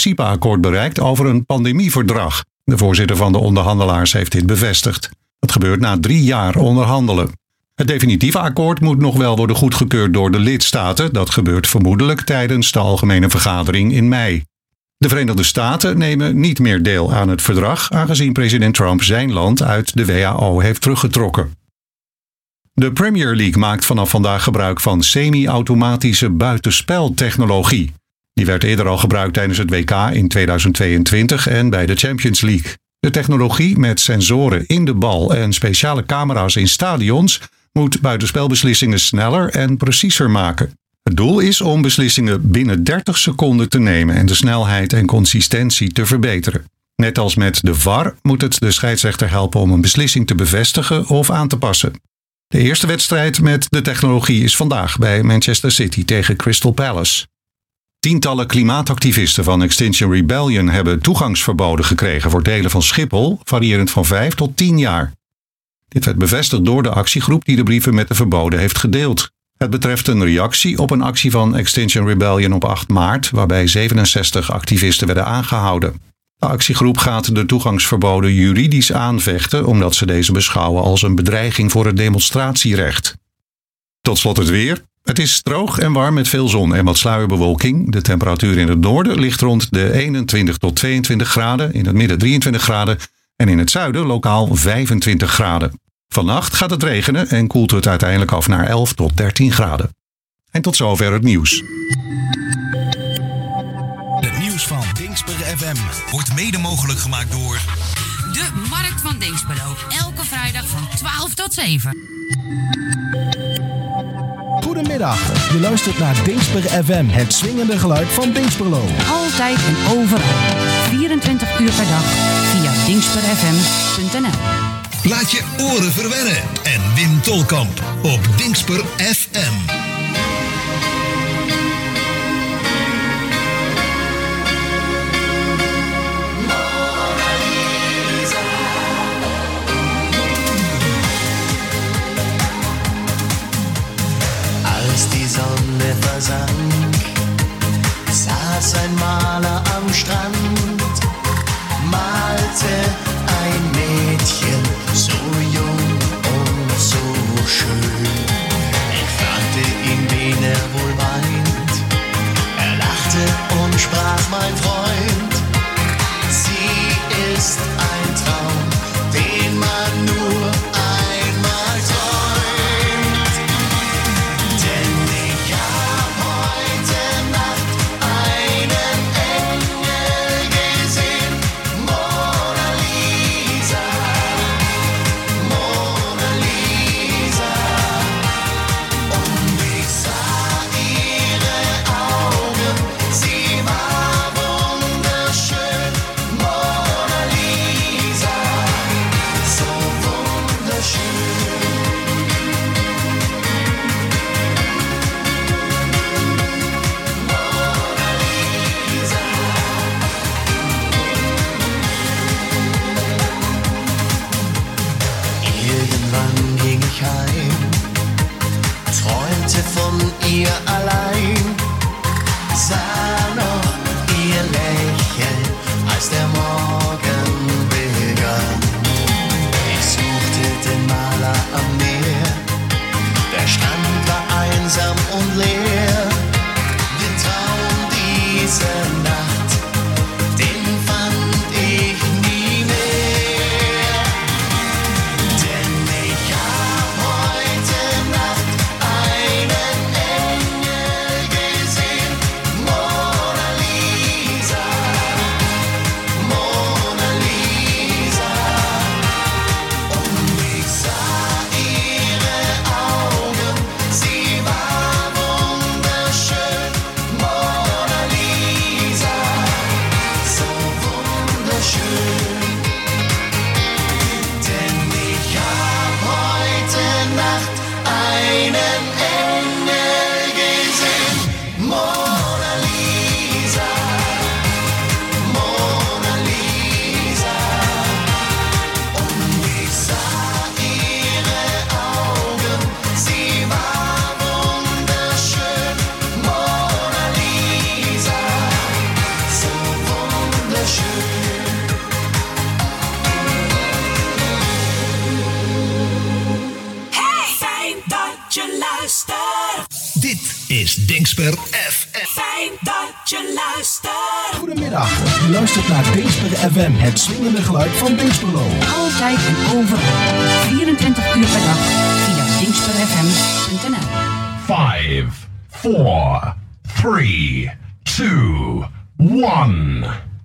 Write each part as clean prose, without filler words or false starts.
principeakkoord bereikt over een pandemieverdrag. De voorzitter van de onderhandelaars heeft dit bevestigd. Dat gebeurt na 3 jaar onderhandelen. Het definitieve akkoord moet nog wel worden goedgekeurd door de lidstaten. Dat gebeurt vermoedelijk tijdens de algemene vergadering in mei. De Verenigde Staten nemen niet meer deel aan het verdrag, aangezien president Trump zijn land uit de WHO heeft teruggetrokken. De Premier League maakt vanaf vandaag gebruik van semi-automatische buitenspeltechnologie. Die werd eerder al gebruikt tijdens het WK in 2022 en bij de Champions League. De technologie met sensoren in de bal en speciale camera's in stadions moet buitenspelbeslissingen sneller en preciezer maken. Het doel is om beslissingen binnen 30 seconden te nemen en de snelheid en consistentie te verbeteren. Net als met de VAR moet het de scheidsrechter helpen om een beslissing te bevestigen of aan te passen. De eerste wedstrijd met de technologie is vandaag bij Manchester City tegen Crystal Palace. Tientallen klimaatactivisten van Extinction Rebellion hebben toegangsverboden gekregen voor delen van Schiphol, variërend van 5 tot 10 jaar. Dit werd bevestigd door de actiegroep die de brieven met de verboden heeft gedeeld. Het betreft een reactie op een actie van Extinction Rebellion op 8 maart, waarbij 67 activisten werden aangehouden. De actiegroep gaat de toegangsverboden juridisch aanvechten, omdat ze deze beschouwen als een bedreiging voor het demonstratierecht. Tot slot het weer. Het is droog en warm met veel zon en wat sluierbewolking. De temperatuur in het noorden ligt rond de 21 tot 22 graden, in het midden 23 graden en in het zuiden lokaal 25 graden. Vannacht gaat het regenen en koelt het uiteindelijk af naar 11 tot 13 graden. En tot zover het nieuws. Het nieuws van Dingsper FM wordt mede mogelijk gemaakt door de Markt van Dinxperlo. Elke vrijdag van 12 tot 7. Goedemiddag, je luistert naar Dingsper FM, het swingende geluid van Dinxperlo. Altijd en overal, 24 uur per dag, via dingsperfm.nl. Laat je oren verwennen en Wim Tolkamp op Dingsper FM. Als die Sonne versank, saß ein Maler am Strand, malte ein Mädchen so jung und so schön. Ich fragte Dingsper FM. Fijn dat je luistert. Goedemiddag, je luistert naar Dingsper FM, het swingende geluid van Dingsperlo. Altijd en overal. 24 uur per dag via dingsperfm.nl. 5, 4, 3, 2, 1.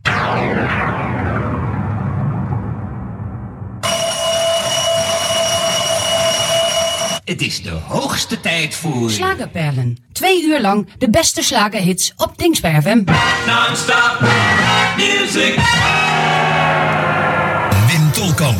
Het is de hoogste tijd voor... Slagerperlen. 2 uur lang de beste slagerhits op Dingsper FM. Non-stop music. Wim Tolkamp.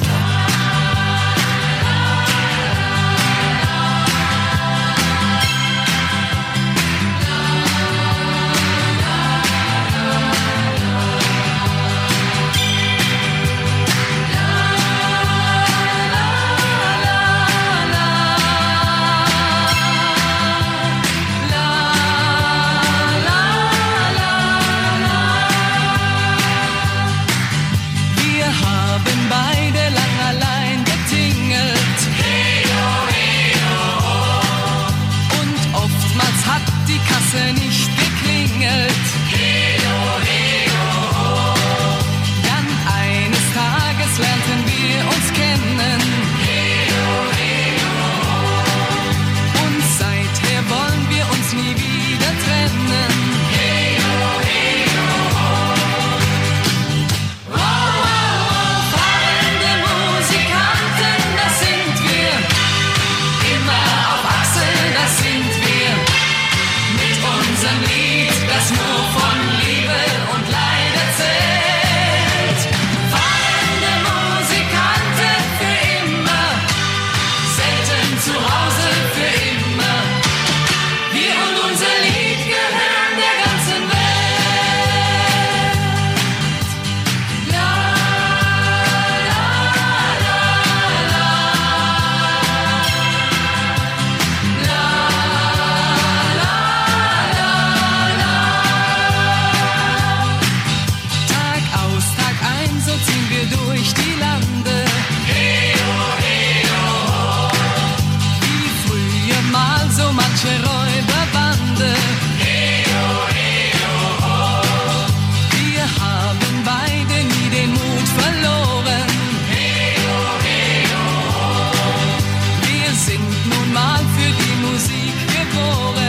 Nicht geklingelt. Dann eines Tages lernten wir uns kennen. Und seither wollen wir uns nie wieder trennen. Fahrende Musikanten, das sind wir. Immer auf Achse, das sind wir. Unser Lied, das nur von Liebe und Leid erzählt. Fahrende Musikanten für immer, selten zu Hause für immer. Wir und unser Lied gehören der ganzen Welt. La, la, la, la. La, ziehen wir durch die Lande. Wie früher mal so manche Räuberbande. Wir haben beide nie den Mut verloren. Wir sind nun mal für die Musik geboren.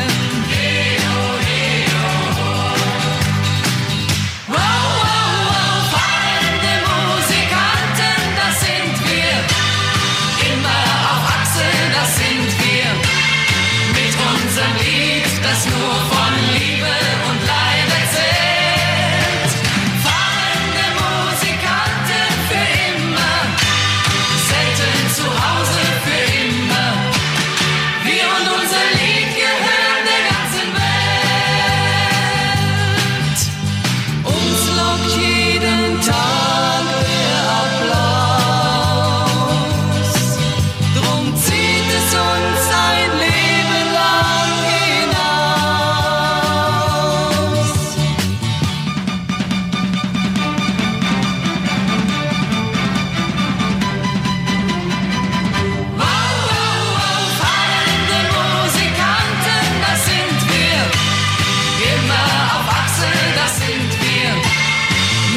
Das nur von Liebe und Leid erzählt. Fahrende Musikanten für immer, selten zu Hause für immer. Wir und unser Lied gehören der ganzen Welt. Uns lockt jeden Tag der Applaus. Drum zieht es uns ein Leben lang hinaus. Fahrende Musikanten, das sind wir. Immer auf Achse, das sind wir.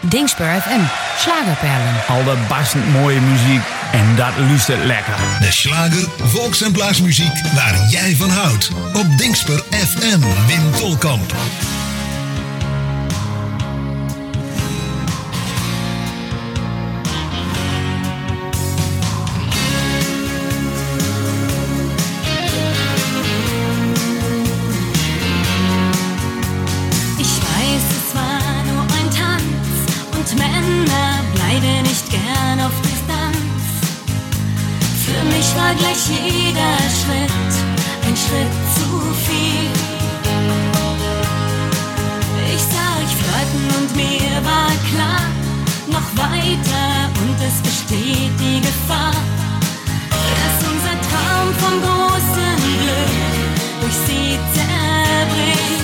Dingspur FM. Schlagerperlen. Allerbastend mooie muziek en dat luistert lekker. De slager, volks- en blaasmuziek waar jij van houdt. Op Dingspur FM, Wim Tolkamp. Gleich jeder Schritt, ein Schritt zu viel. Ich sah euch flirten und mir war klar, noch weiter und es besteht die Gefahr, dass unser Traum vom großen Glück durch sie zerbricht.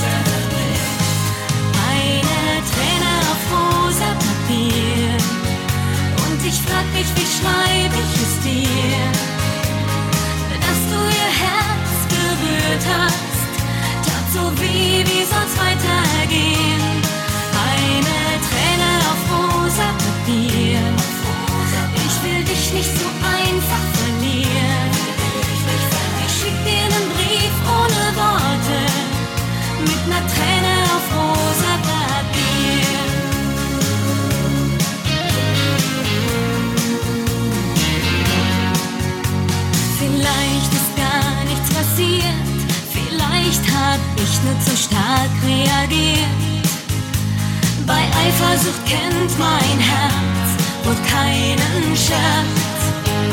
Eine Träne auf rosa Papier und ich frag mich, wie schreib ich es dir? Dass du ihr Herz berührt hast, tat so weh, wie soll's weitergehen? Eine Träne auf rosa Papier, ich will dich nicht so einfach verlieren. Ich schick dir einen Brief ohne Worte, mit ner Träne auf rosa Papier. Vielleicht ist gar nichts passiert, vielleicht hab ich nur zu stark reagiert. Bei Eifersucht kennt mein Herz wohl keinen Scherz.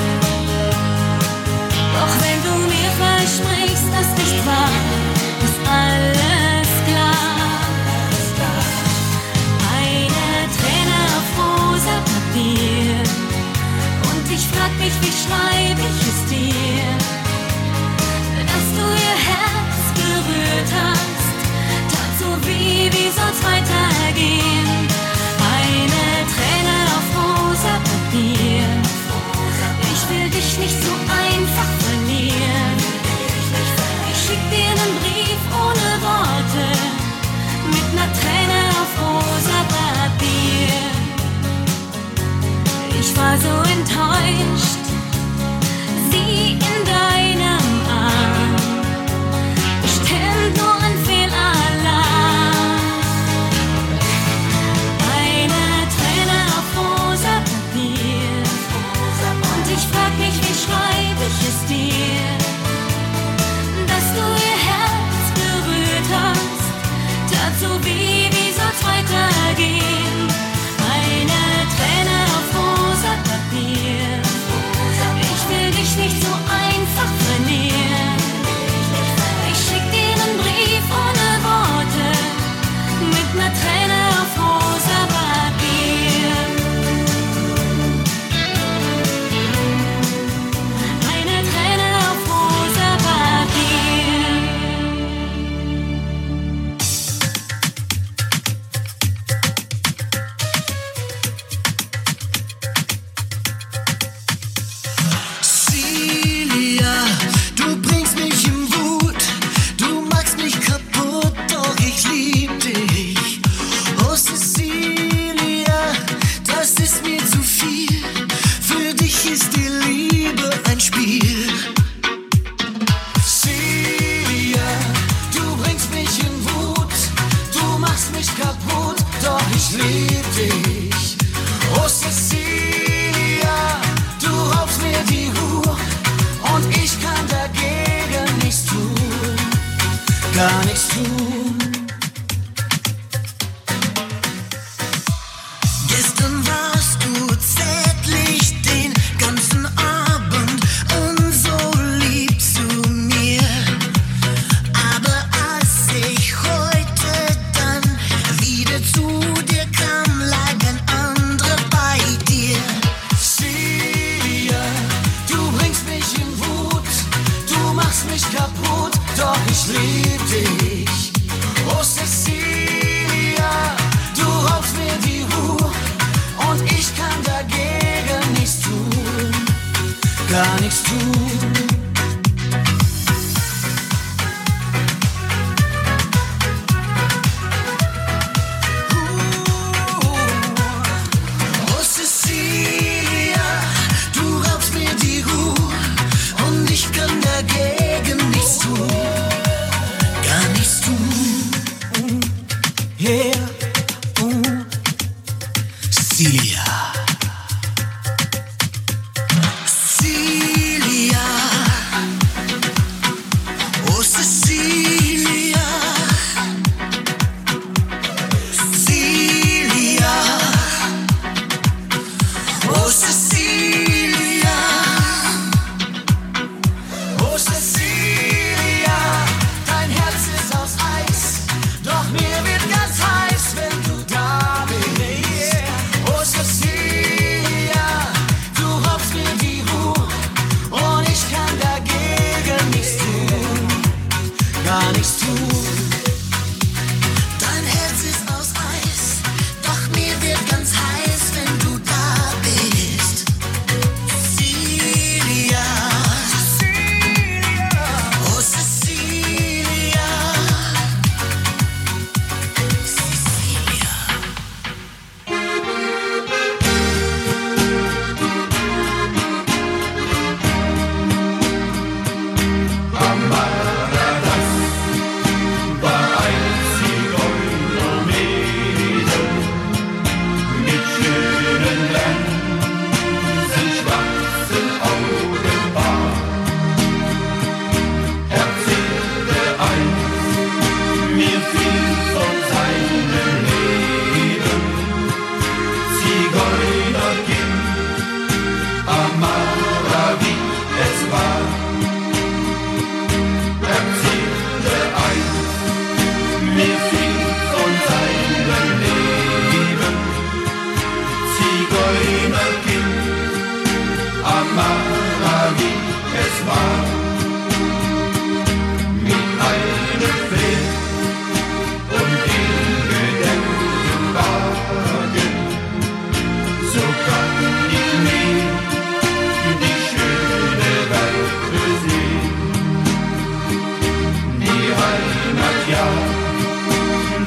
Doch wenn du mir versprichst, dass nicht wahr, ist alles klar. Eine Träne auf rosa Papier und ich frag mich, wie schreib ich es dir? Dass du ihr Herz berührt hast, tat so weh, wie soll's weitergehen? Eine Träne auf rosa Papier, ich will dich nicht so einfach verlieren. Ich schick dir einen Brief ohne Worte, mit ner Träne auf rosa Papier. Ich war so enttäuscht, sie in deinem Arm, bestimmt nur ein Fehlalarm. Eine Träne auf rosa Papier und ich frag mich, wie schreib ich es dir? Dass du ihr Herz berührt hast, tat so weh, wie soll's weitergehen? Eine Träne auf rosa Papier, ich will dich nicht so einfach verlieren. Ich schick dir einen Brief ohne Worte, mit ner Träne auf rosa Papier. Eine Träne auf rosa Papier. Celia, du bringst mich in Wut, du machst mich kaputt, doch ich lieb dich. Oh Cecilia, das ist mir zu viel, für dich ist die Liebe ein Spiel. Celia, du bringst mich in Wut, du machst mich kaputt, doch ich lieb dich. Oh Cecilia, du raubst mir die Ruhe und ich kann dagegen nichts tun, gar nichts tun. Gestern warst du zärtlich den ganzen Abend und so lieb zu mir. Aber als ich heute dann wieder zu dir kam,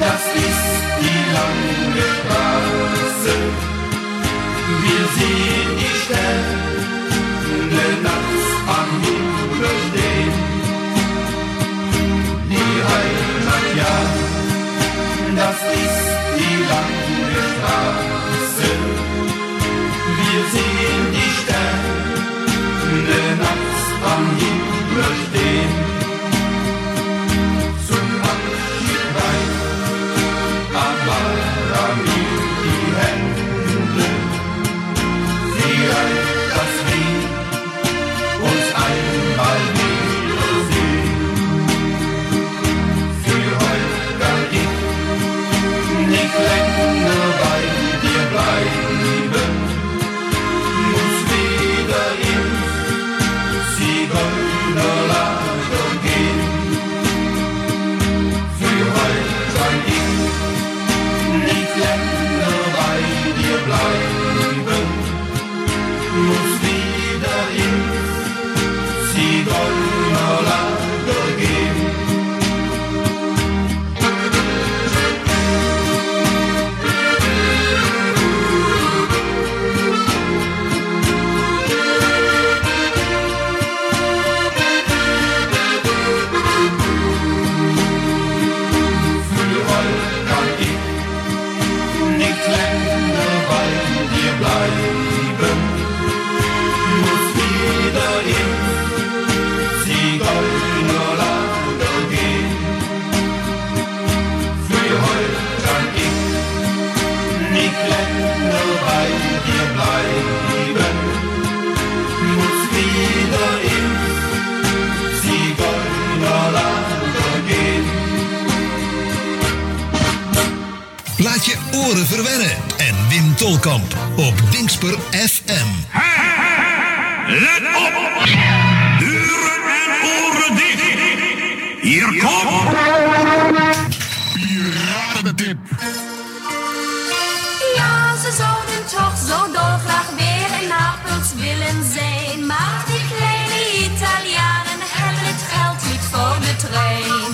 Das ist die lange Straße. Wir sehen die Sterne nachts am Himmel stehen. Die Heimat, ja, das ist die lange Straße. Wir sehen die Sterne nachts am Himmel stehen. Zum Abschied reicht Amara mir die Hände. Sie reicht, dass wir uns einmal wiedersehen. Für heute kann ich nicht länger bei dir bleiben. Muss wieder ins Zigeunerlager gehen. Für heute kann ich nicht länger bei dir bleiben. Muss wieder ins Zigeunerlager gehen. Für heute kann ich nicht länger bei dir bleiben. Muss wieder ins Zigeunerlager gehen. Für heute kann ich nicht länger bei dir bleiben. Muss wieder ins Zigeunerlager gehen. Laat je oren verwennen en Wim Tolkamp op Dingsper FM. Let op! Deuren en oren dicht! Hier komt... Piratentip! Ja, ze zouden toch zo dolgraag weer in Napels willen zijn. Maar die kleine Italianen hebben het geld niet voor de trein.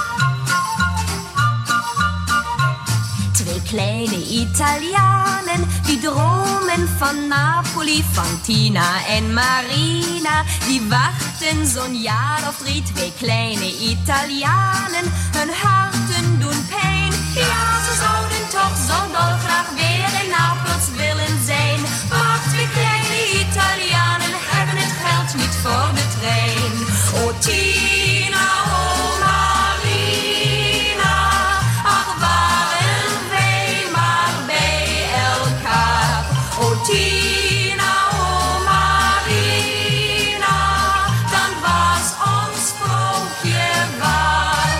Twee kleine Italianen, die dromen van Napoli, van Tina en Marina. Die wachten zo'n jaar of 3, twee kleine Italianen, hun harten doen pijn. Ja, ze zouden toch zo dolgraag weer in Napels willen zijn. Maar twee kleine Italianen hebben het geld niet voor de trein. Oh Tina, oh Marina, ach waren wij maar bij elkaar. Oh Tina, oh Marina, dan was ons sprookje waar.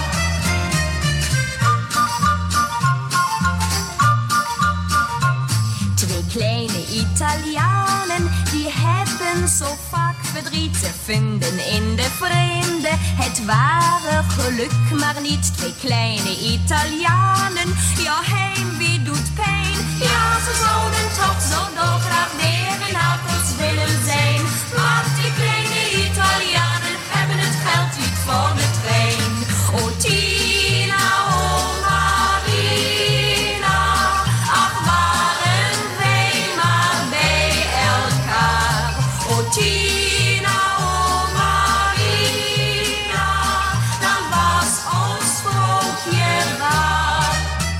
Twee kleine Italianen, die hebben zo vaak verdriet te vinden in de vreemde. Het ware geluk maar niet. Twee kleine Italianen, ja heimwee doet pijn. Ja, ze zouden toch zo dolgraag weer in Napels willen zijn. Maar twee kleine Italianen hebben het geld niet voor de trein. Oh Tina, oh Marina, ach waren wij maar bij elkaar. Oh Tina, oh Marina, dan was ons sprookje waar.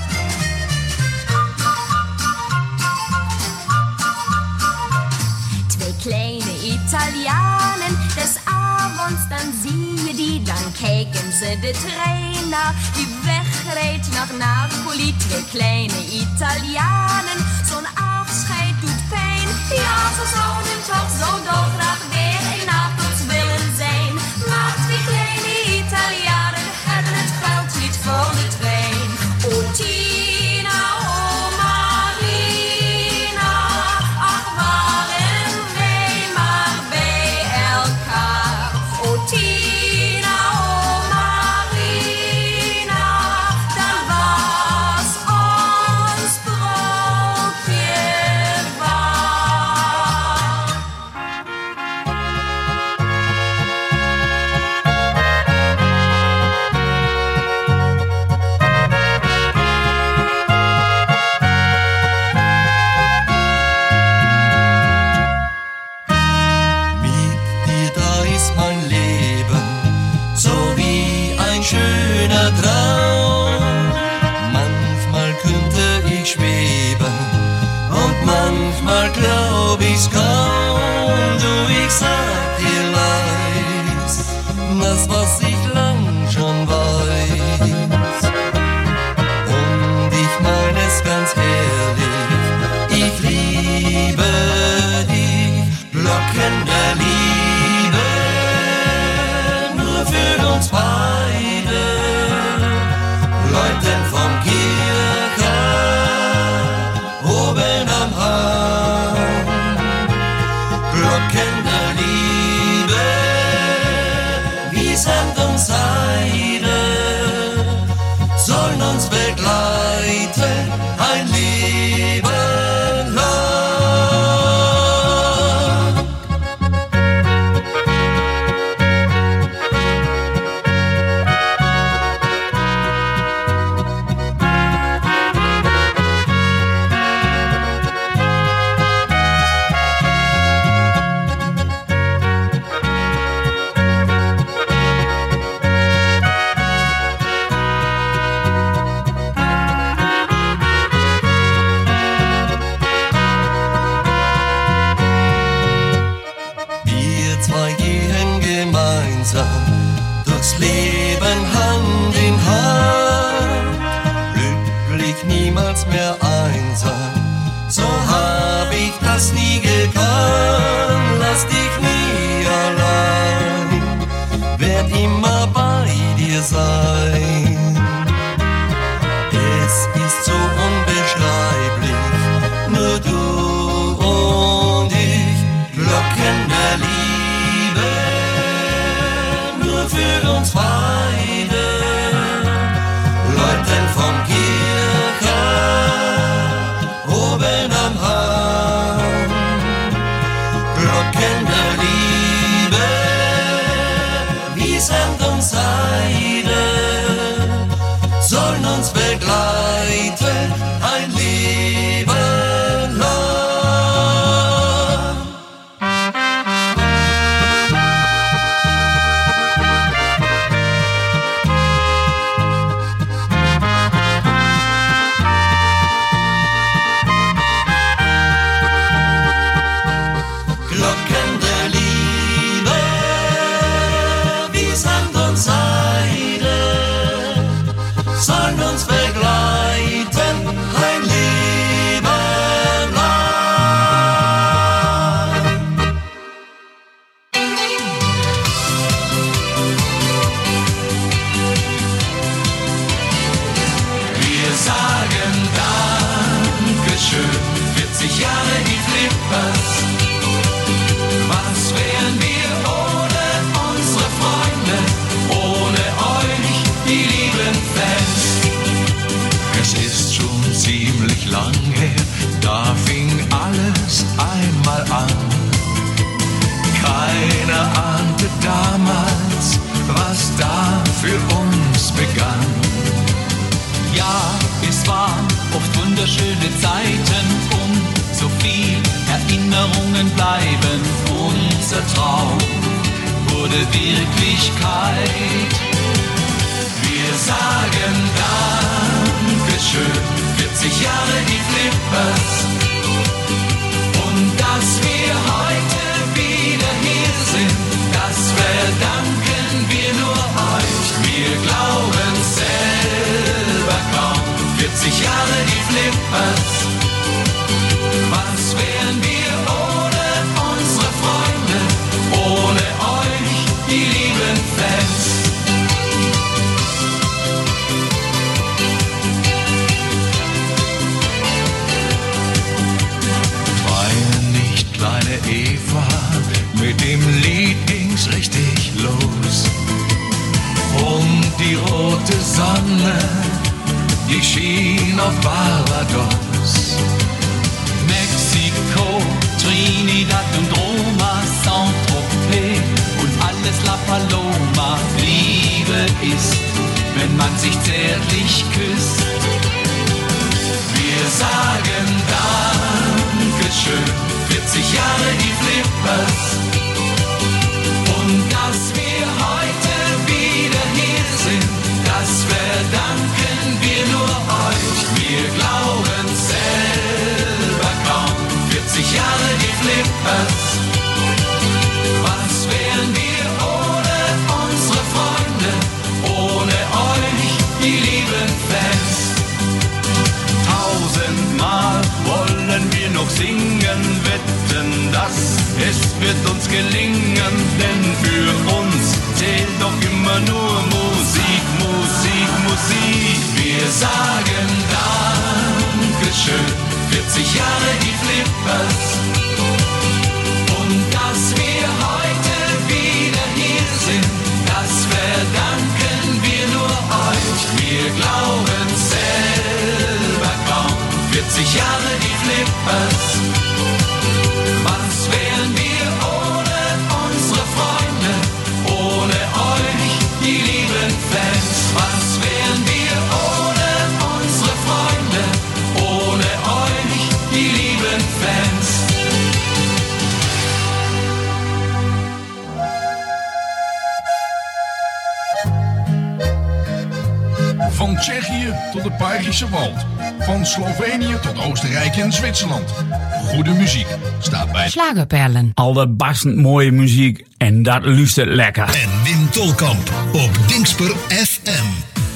Twee kleine Italianen, des avonds dan zie je die, dan kijken ze de trein naar, die wegrijdt naar Napoli. Twee kleine Italianen, zo'n afscheid doet pijn. Ja, ze zouden toch zo dolgraag weer in Napels willen zijn. Maar twee kleine Italianen hebben het geld niet voor de trein. Oh Tina, oh Marina, ach waren wij maar bij elkaar. Oh Tina, oh Marina, dan was ons sprookje waar. ich's kaum, du, ich sag dir leis, das, was ich lang schon weiß. Und ich mein es ganz ehrlich, ich liebe dich, Glocken der Liebe, nur für uns beide, läuten vom Kircher, oben am Hang, Glocken der Liebe, wie Sand und Seide, sollen uns begleiten, ein Leben lang. Wir zwei gehen gemeinsam durchs Leben Hand in Hand, glücklich, niemals mehr einsam, so hab ich das nie gekannt. Lass dich nie allein, werd immer bei dir sein. Es ist so unbeschreiblich, nur du und ich, Glocken der Liebe, nur für uns beide, läuten vom Kircher, oben am Hang, Glocken der Liebe, wie Sand und Seide, sollen uns begleiten, ein Leben lang. Glocken der Liebe, wie Sand und Seide, sollen uns begleiten, ein Leben lang. Wir sagen Dankeschön, 40 Jahre die Flippers. Was wären wir ohne unsere Freunde, ohne euch, die lieben Fans? Es ist schon ziemlich lang her, da fing alles einmal an. Keiner ahnte damals, was da für uns begann. Ja, es waren oft wunderschöne Zeiten und so viel Erinnerungen bleiben. Unser Traum wurde Wirklichkeit. Wir sagen Dankeschön, 40 Jahre die Flippers. Und dass wir heute wieder hier sind, das verdanken wir nur euch. Wir glauben selber kaum, 40 Jahre die Flippers. Was wären wir ohne unsere Freunde, ohne euch, die lieben Fans? Weine nicht, kleine Eva, mit dem Lied ging's richtig los. Und die rote Sonne, die schien auf Barbados. Mexiko, Trinidad und Roma, Saint-Tropez und alles La Paloma. Liebe ist, wenn man sich zärtlich küsst. Wir sagen Dankeschön, 40 Jahre die Flippers. Und dass wir heute wieder hier sind, das verdanken wir nur euch. Wir glauben selber kaum, 40 Jahre die Flippers. singen, wetten, dass es wird uns gelingen, denn für uns zählt doch immer nur Musik, Musik, Musik. Wir sagen Dankeschön, 40 Jahre die Flippers. Und dass wir heute wieder hier sind, das verdanken wir nur euch. Wir glauben selber kaum, 40 Jahre die Flippers. Was wären wir ohne unsere Freunde, ohne euch, die lieben Fans? Was wären wir ohne unsere Freunde, ohne euch, die lieben Fans? Van Tsjechië tot het Bayerische Wald. Van Slovenië tot Oostenrijk en Zwitserland. Goede muziek staat bij Schlagerperlen. Allerbastend mooie muziek en dat luistert lekker. En Wim Tolkamp op Dingsper FM.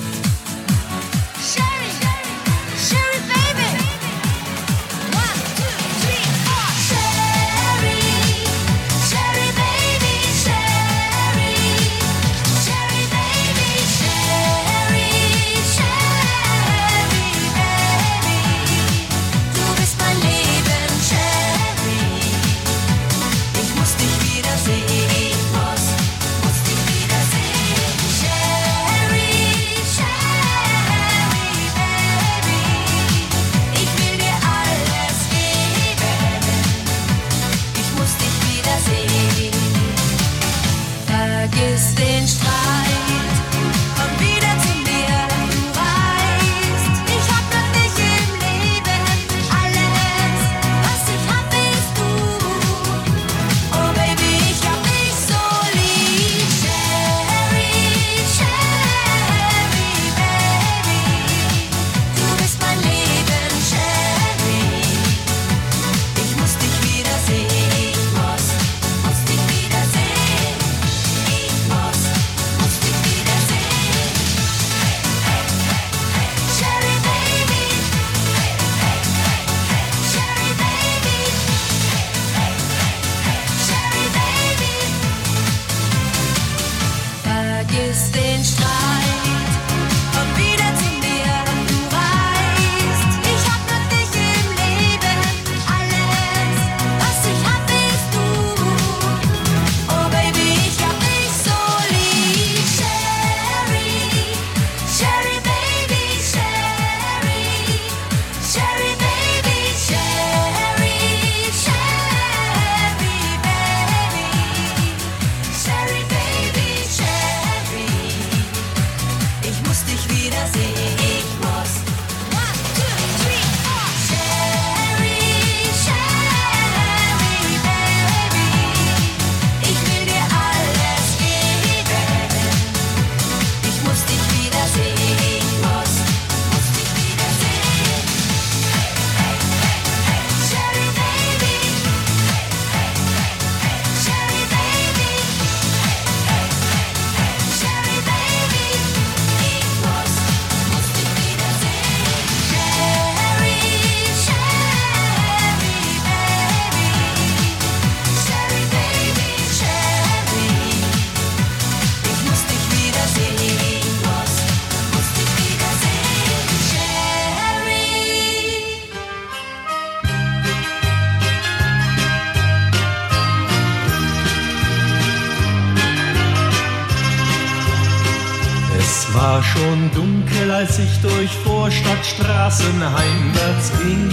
War schon dunkel, als ich durch Vorstadtstraßen heimwärts ging.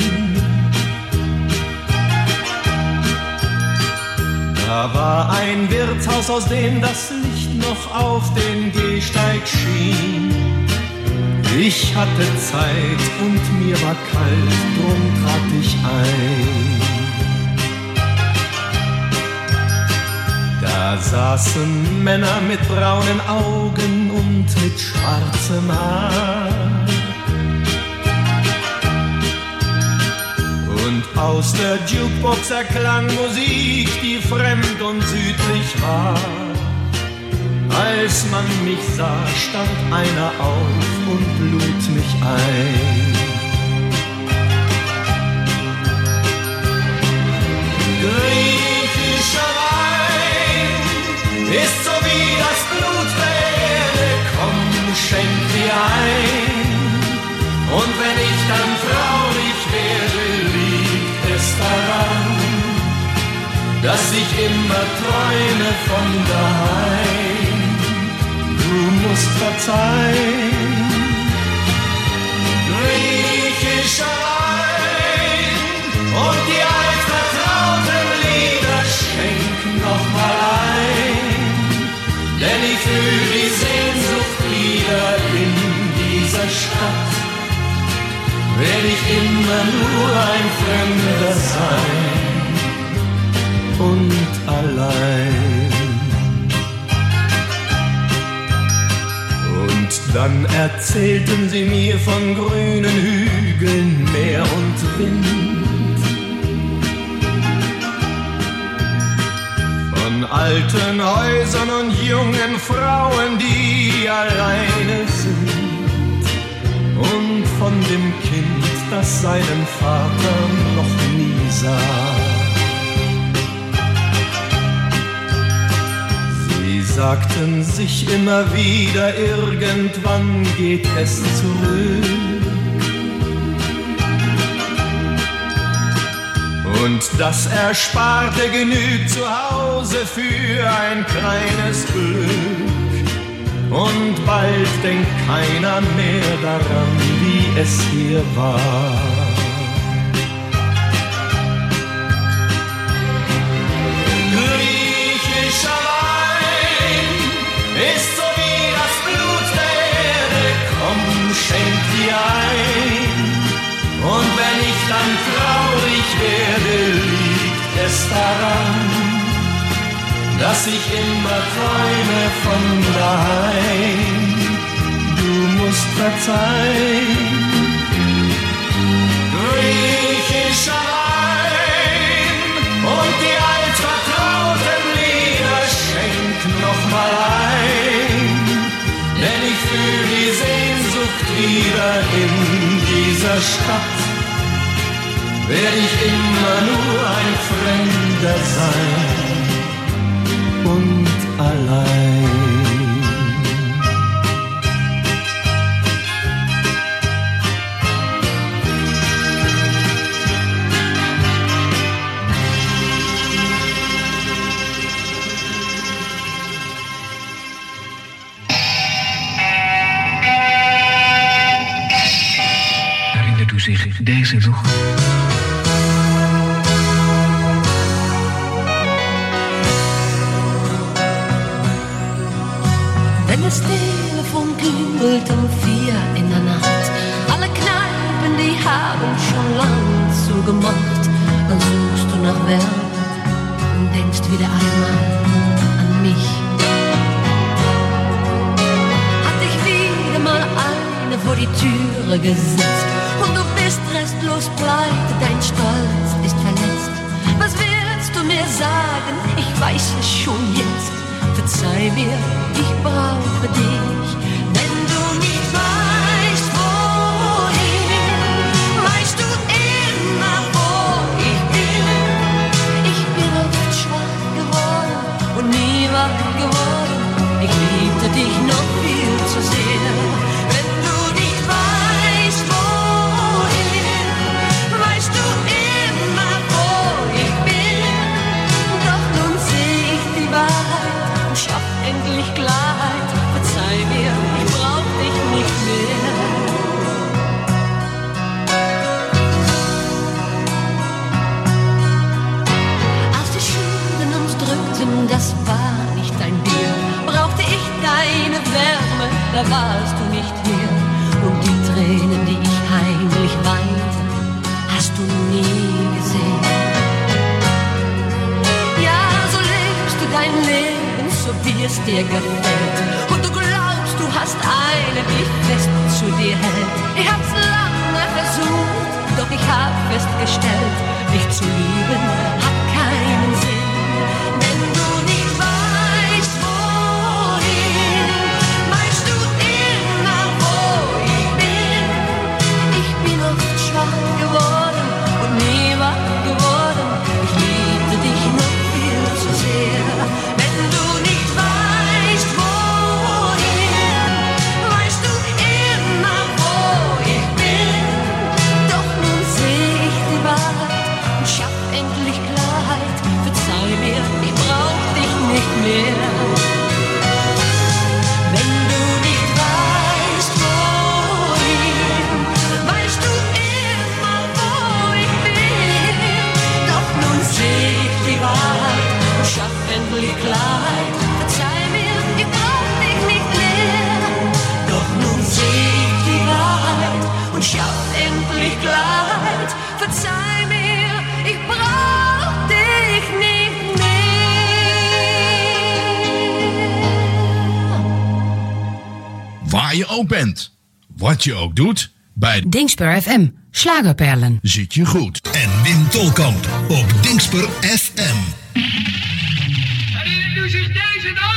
Da war ein Wirtshaus, aus dem das Licht noch auf den Gehsteig schien. Ich hatte Zeit und mir war kalt, drum trat ich ein. Da saßen Männer mit braunen Augen und mit schwarzem Haar. Und aus der Jukebox erklang Musik, die fremd und südlich war. Als man mich sah, stand einer auf und lud mich ein. dass ich immer träume von daheim. Du musst verzeihen, griechischer Wein und die altvertrauten Lieder schenken noch mal ein, denn ich fühl die Sehnsucht wieder in dieser Stadt. Werd ich immer nur ein Fremder sein und allein. Und dann erzählten sie mir von grünen Hügeln, Meer und Wind, von alten Häusern und jungen Frauen, die alleine sind, und von dem Kind, das seinen Vater noch nie sah. Sie sagten sich immer wieder, irgendwann geht es zurück. Und das Ersparte genügt zu Hause für ein kleines Glück. Und bald denkt keiner mehr daran, wie es hier war. Griechischer Wein ist so wie das Blut der Erde, komm, schenk dir ein. Und wenn ich dann traurig werde, liegt es daran, dass ich immer träume von daheim. Du musst verzeihen, griechischer Wein und die altvertrauten Lieder schenken noch mal ein, denn ich fühl die Sehnsucht wieder in dieser Stadt. Werd ich immer nur ein Fremder sein und allein. Herinnert u zich deze nog? Wenn das Telefon klingelt um 4 in der Nacht, alle Kneipen, die haben schon lang zugemacht, dann suchst du nach Wärme und denkst wieder einmal an mich. Hat dich wieder mal eine vor die Türe gesetzt und du bist restlos pleite, dein Stolz ist verletzt. Was willst du mir sagen? Ich weiß es schon jetzt. Verzeih mir, ich brauche dich, wenn du nicht weißt, wohin, weißt du immer, wo ich bin. Ich bin oft schwach geworden und nie wach geworden, ich liebte dich noch viel zu sehr. Wenn du nicht weißt, wohin, weißt du immer, wo ich bin. Doch nun seh ich die Wahrheit, schaff endlich Klarheit, verzeih mir, ich brauch dich nicht mehr. Als die Schulden uns drückten, das war nicht dein Bier, brauchte ich deine Wärme, da warst du nicht hier. Und die Tränen, die ich heimlich weinte, hast du nie gesehen. Ja, so lebst du dein Leben, so wie es dir gefällt. Und du glaubst, du hast eine, die fest zu dir hält. Ich hab's lange versucht, doch ich hab festgestellt, dich zu lieben hat keinen Sinn. Wenn du nicht weißt, wohin, weißt du immer, wo ich bin. Ich bin oft schwach geworden und nie wach geworden. Ich liebte dich noch viel zu sehr. Wenn du nicht weißt, wohin, weißt du immer, wo ich bin. Doch nun seh ich die Wahrheit und schaff endlich endlich Kleid. Verzeih mir, ich brauch dich nicht mehr. Waar je ook bent, wat je ook doet, bij Dingsper FM, Slagerperlen. zit je goed. En Wim Tolkamp op Dingsper FM. Herinnert u zich deze nog?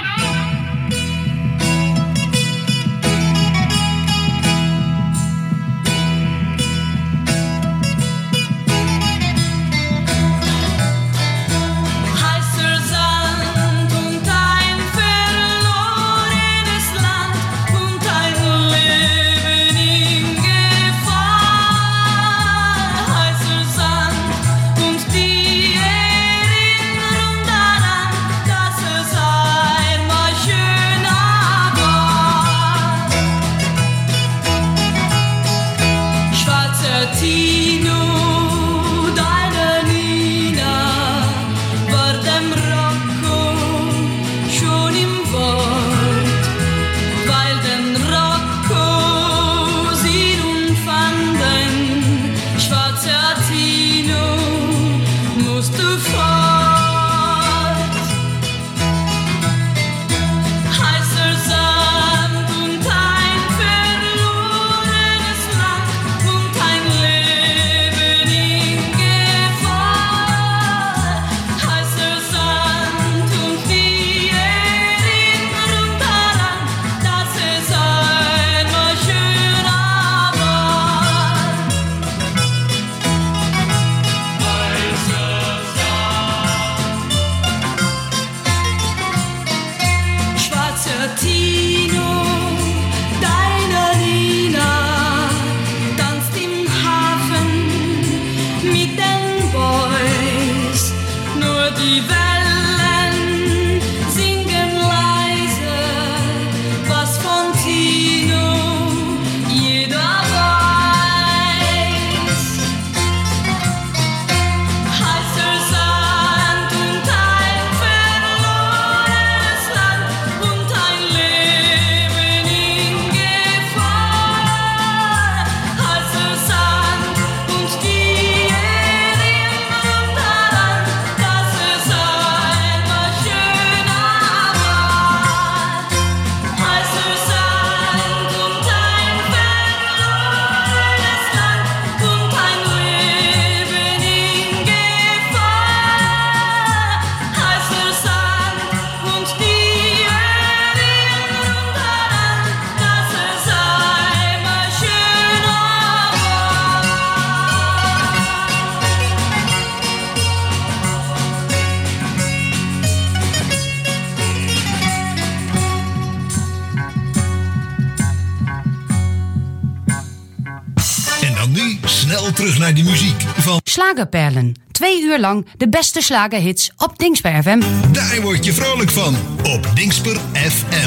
Terug naar de muziek van Slagerperlen. 2 uur lang de beste slagerhits op Dingsper FM. Daar word je vrolijk van op Dingsper FM.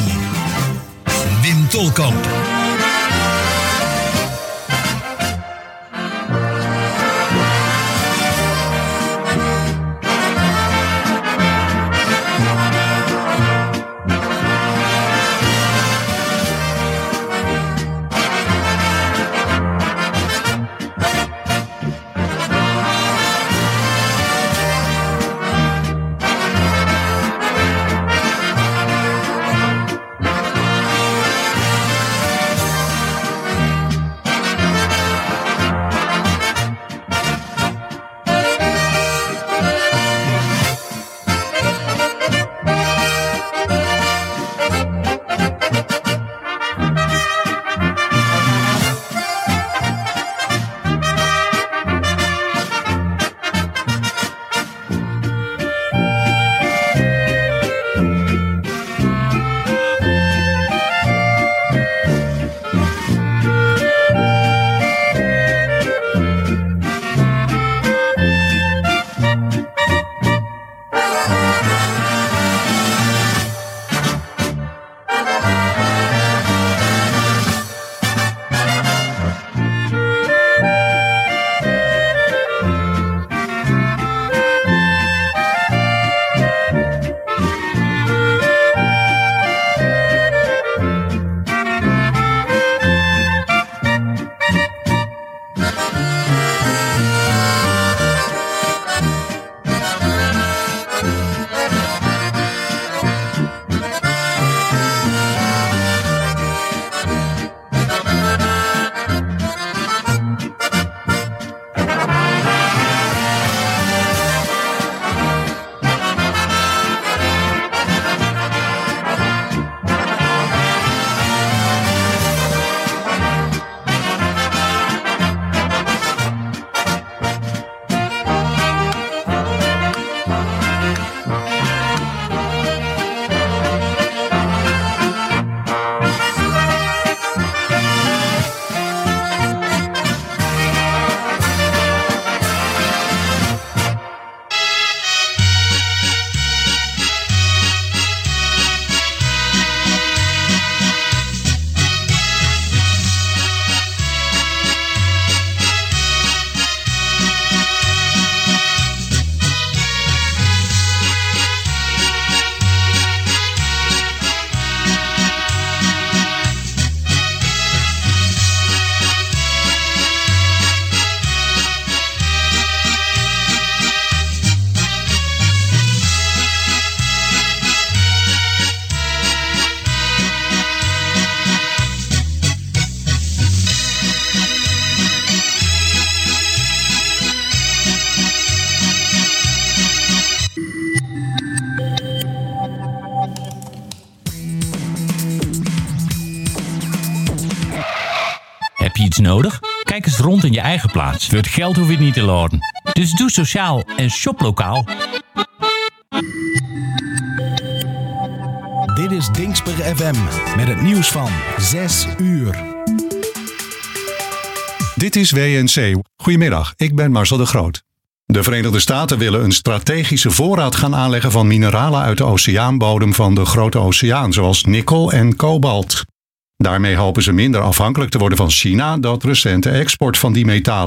Wim Tolkamp. iets nodig? Kijk eens rond in je eigen plaats. Voor het geld hoef je het niet te laden. Dus doe sociaal en shop lokaal. Dit is Dingsper FM met het nieuws van 6 uur. Dit is WNC. Goedemiddag, ik ben Marcel de Groot. De Verenigde Staten willen een strategische voorraad gaan aanleggen van mineralen uit de oceaanbodem van de Grote Oceaan, zoals nikkel en kobalt. Daarmee hopen ze minder afhankelijk te worden van China, dat recente export van die metalen